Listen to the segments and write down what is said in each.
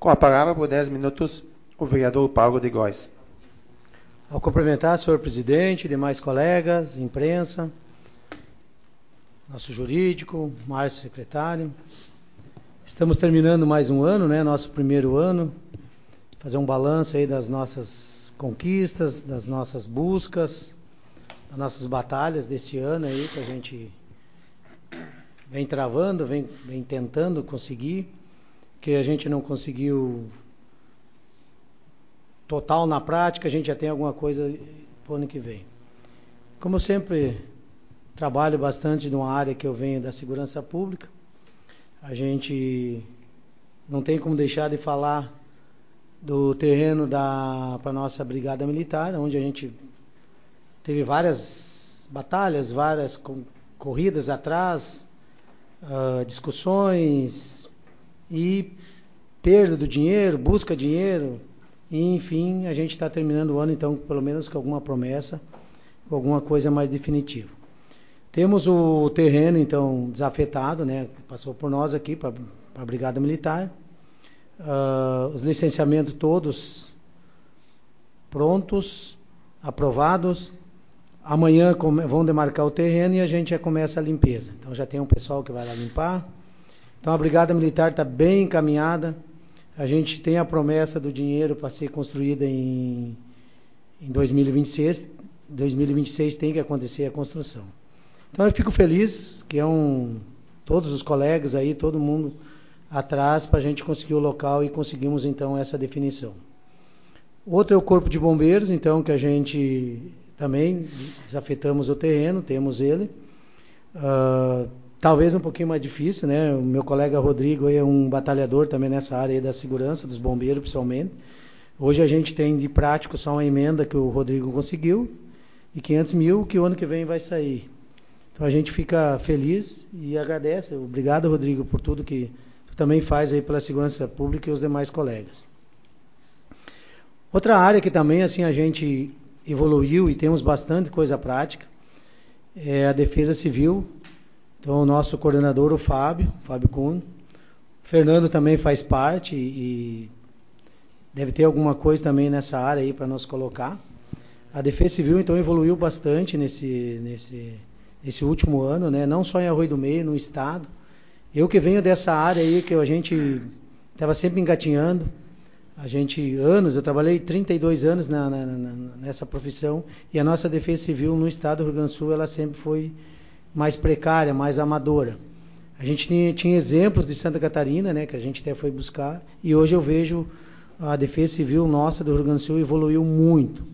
Com a palavra, por 10 minutos, o vereador Paulo de Góes. Ao cumprimentar, senhor presidente, demais colegas, imprensa, nosso jurídico, Márcio secretário. Estamos terminando mais um ano, né? Nosso primeiro ano. Fazer um balanço aí das nossas conquistas, das nossas buscas, das nossas batalhas desse ano aí que a gente vem travando, vem tentando conseguir, que a gente não conseguiu total na prática, a gente já tem alguma coisa para o ano que vem. Como eu sempre trabalho bastante numa área que eu venho da segurança pública, a gente não tem como deixar de falar do terreno para a nossa brigada militar, onde a gente teve várias batalhas, várias corridas atrás, discussões e perda do dinheiro, busca dinheiro, e enfim, a gente está terminando o ano então pelo menos com alguma promessa, com alguma coisa mais definitiva. Temos o terreno então desafetado, né? Passou por nós aqui para a brigada militar. Os licenciamentos todos prontos, aprovados. Amanhã vão demarcar o terreno e a gente já começa a limpeza. Então já tem um pessoal que vai lá limpar. Então a brigada militar está bem encaminhada. A gente tem a promessa do dinheiro para ser construída em 2026. 2026 tem que acontecer a construção. Então eu fico feliz que todos os colegas aí, todo mundo atrás para a gente conseguir o local e conseguimos então essa definição. Outro é o Corpo de Bombeiros, então, que a gente também desafetamos o terreno, temos ele. Talvez um pouquinho mais difícil, né? O meu colega Rodrigo é um batalhador também nessa área aí da segurança, dos bombeiros principalmente. Hoje a gente tem de prático só uma emenda que o Rodrigo conseguiu e 500 mil que o ano que vem vai sair. Então a gente fica feliz e agradece. Obrigado, Rodrigo, por tudo que tu também faz aí pela segurança pública e os demais colegas. Outra área que também assim a gente evoluiu e temos bastante coisa prática é a defesa civil. Então o nosso coordenador, o Fábio Kuhn. Fernando também faz parte e deve ter alguma coisa também nessa área aí para nos colocar. A defesa civil então evoluiu bastante nesse último ano, né? Não só em Arroio do Meio, no estado. Eu que venho dessa área aí que a gente estava sempre engatinhando. Eu trabalhei 32 anos nessa profissão e a nossa defesa civil no estado do Rio Grande do Sul, ela sempre foi mais precária, mais amadora. A gente tinha exemplos de Santa Catarina, né, que a gente até foi buscar, e hoje eu vejo a defesa civil nossa do Rio Grande do Sul evoluiu muito.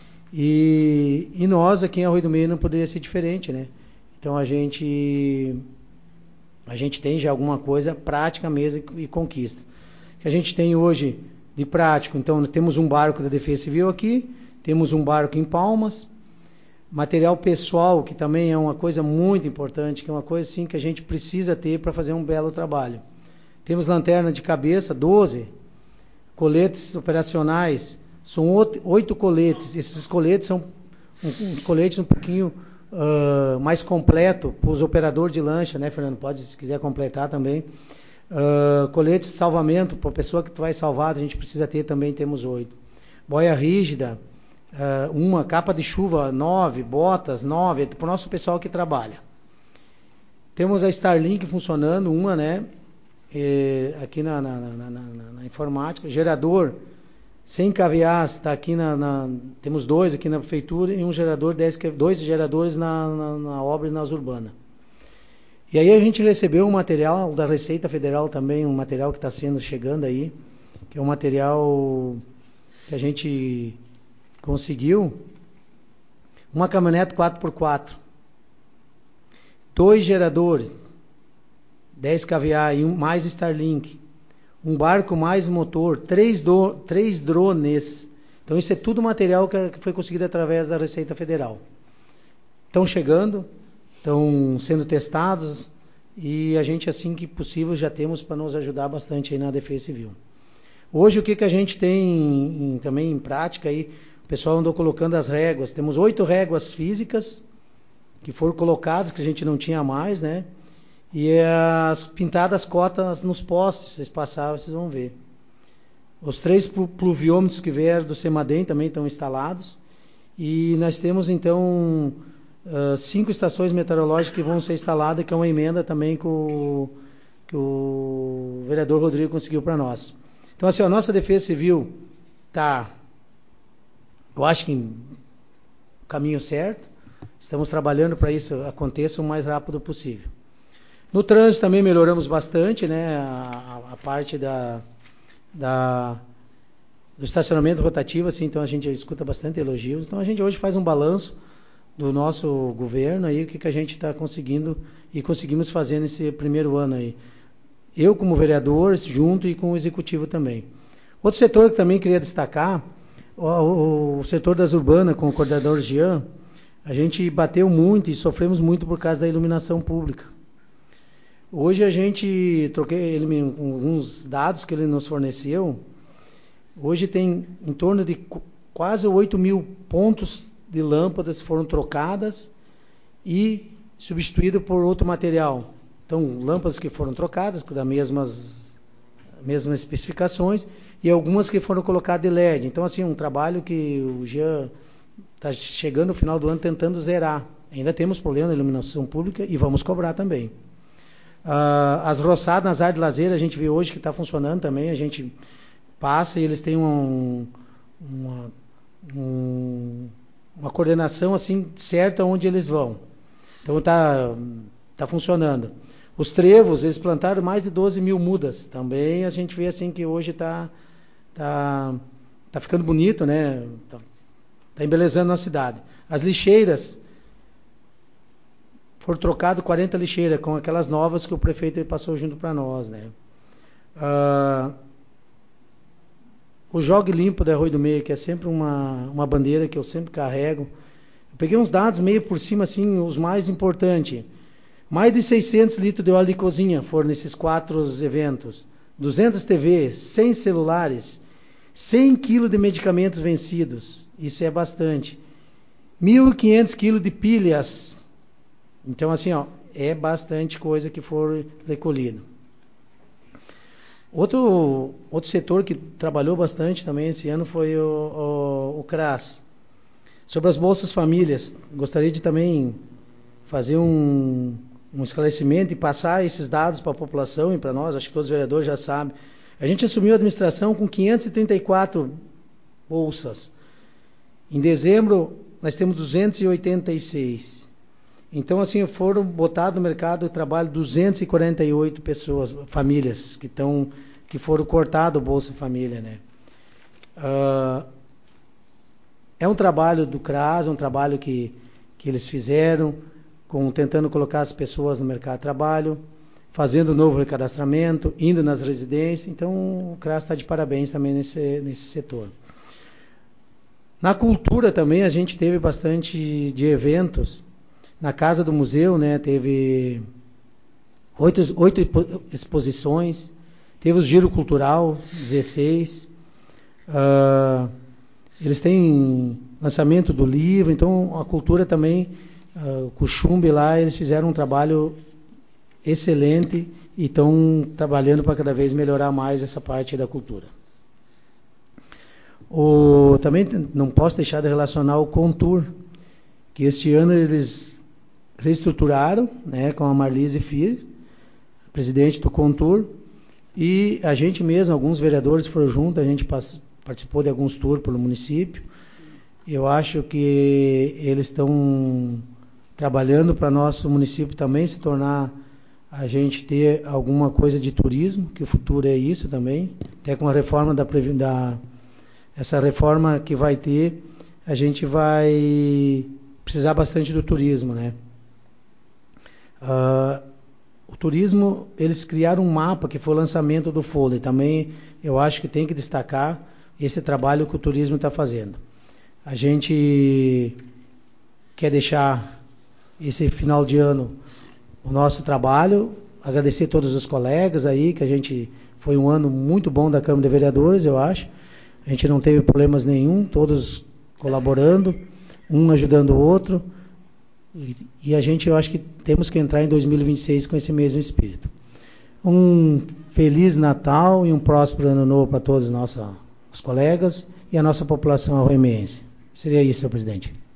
E nós aqui em Arroio do Meio não poderia ser diferente, né? Então a gente tem já alguma coisa prática mesmo e conquista. Que a gente tem hoje de prático, então temos um barco da Defesa Civil aqui, temos um barco em Palmas, material pessoal, que também é uma coisa muito importante, que é uma coisa assim que a gente precisa ter para fazer um belo trabalho. Temos lanterna de cabeça, 12, coletes operacionais, são 8 coletes, esses coletes são coletes um pouquinho mais completo para os operadores de lancha, né, Fernando? Pode, se quiser completar também. Coletes de salvamento, para a pessoa que tu vai salvar, a gente precisa ter também, temos 8. Boia rígida, uma capa de chuva 9, botas 9, para o nosso pessoal que trabalha. Temos a Starlink funcionando, uma, né? Aqui na informática, gerador sem cavear, está aqui temos 2 aqui na prefeitura e um gerador, 2 geradores na obra e nas urbanas. E aí a gente recebeu um material da Receita Federal também, um material que está chegando aí, que é um material que a gente conseguiu, uma caminhonete 4x4, 2 geradores, 10 kVA e mais Starlink, um barco mais motor, 3 drones. Então isso é tudo material que foi conseguido através da Receita Federal. Estão chegando, estão sendo testados e a gente, assim que possível, já temos para nos ajudar bastante aí na Defesa Civil. Hoje o que a gente tem também em prática aí, o pessoal andou colocando as réguas, temos 8 réguas físicas que foram colocadas, que a gente não tinha mais, né? E as pintadas cotas nos postes, vocês passaram, vocês vão ver. Os 3 pluviômetros que vieram do CEMADEM também estão instalados. E nós temos, então, 5 estações meteorológicas que vão ser instaladas, que é uma emenda também que o vereador Rodrigo conseguiu para nós. Então, assim, a nossa Defesa Civil está, eu acho que em caminho certo. Estamos trabalhando para isso aconteça o mais rápido possível. No trânsito também melhoramos bastante, né? A parte do estacionamento rotativo, assim, então a gente escuta bastante elogios. Então a gente hoje faz um balanço do nosso governo aí, o que a gente está conseguindo e conseguimos fazer nesse primeiro ano aí. Eu como vereador, junto e com o executivo também. Outro setor que também queria destacar, o setor das urbanas, com o coordenador Jean, a gente bateu muito e sofremos muito por causa da iluminação pública. Hoje a gente, troquei ele alguns dados que ele nos forneceu, hoje tem em torno de quase 8.000 pontos de lâmpadas foram trocadas e substituído por outro material. Então, lâmpadas que foram trocadas, com as mesmas especificações, e algumas que foram colocadas de LED. Então, assim, um trabalho que o Jean está chegando no final do ano tentando zerar. Ainda temos problema na iluminação pública e vamos cobrar também. As roçadas nas áreas de lazer, a gente vê hoje que está funcionando também, a gente passa e eles têm uma coordenação assim certa onde eles vão. Então está funcionando. Os trevos, eles plantaram mais de 12.000 mudas. Também a gente vê assim que hoje está ficando bonito, né? Está embelezando a cidade. As lixeiras, foram trocadas 40 lixeiras com aquelas novas que o prefeito passou junto para nós, né? O Jogue Limpo da Arroio do Meio, que é sempre uma bandeira que eu sempre carrego. Eu peguei uns dados meio por cima, assim, os mais importantes. Mais de 600 litros de óleo de cozinha foram nesses 4 eventos. 200 TVs, 100 celulares, 100 quilos de medicamentos vencidos. Isso é bastante. 1.500 quilos de pilhas. Então, assim, ó, é bastante coisa que for recolhida. Outro setor que trabalhou bastante também esse ano foi o CRAS. Sobre as Bolsas Famílias, gostaria de também fazer um esclarecimento e passar esses dados para a população e para nós, acho que todos os vereadores já sabem. A gente assumiu a administração com 534 bolsas. Em dezembro, nós temos 286. Então, assim, foram botados no mercado de trabalho 248 pessoas, famílias, que foram cortadas o Bolsa Família, né? É um trabalho do CRAS, é um trabalho que eles fizeram, tentando colocar as pessoas no mercado de trabalho, fazendo novo recadastramento, indo nas residências. Então, o CRAS está de parabéns também nesse setor. Na cultura também, a gente teve bastante de eventos. Na Casa do Museu, né, teve 8 exposições, teve o Giro Cultural, 16. Eles têm lançamento do livro, então a cultura também, com o Chumbe lá, eles fizeram um trabalho excelente e estão trabalhando para cada vez melhorar mais essa parte da cultura. Também não posso deixar de relacionar o Contour, que este ano eles reestruturaram, né, com a Marlise Fir, presidente do Contour, e a gente mesmo, alguns vereadores foram juntos, a gente participou de alguns tours pelo município. Eu acho que eles estão trabalhando para nosso município também se tornar, a gente ter alguma coisa de turismo, que o futuro é isso também, até com a reforma essa reforma que vai ter, a gente vai precisar bastante do turismo, né? O turismo, eles criaram um mapa que foi o lançamento do Foley. Também eu acho que tem que destacar esse trabalho que o turismo está fazendo. A gente quer deixar esse final de ano o nosso trabalho, agradecer a todos os colegas aí, que a gente foi um ano muito bom da Câmara de Vereadores, eu acho. A gente não teve problemas nenhum, todos colaborando, um ajudando o outro. E a gente, eu acho que temos que entrar em 2026 com esse mesmo espírito. Um Feliz Natal e um próspero Ano Novo para todos os nossos colegas e a nossa população arroimense. Seria isso, senhor presidente.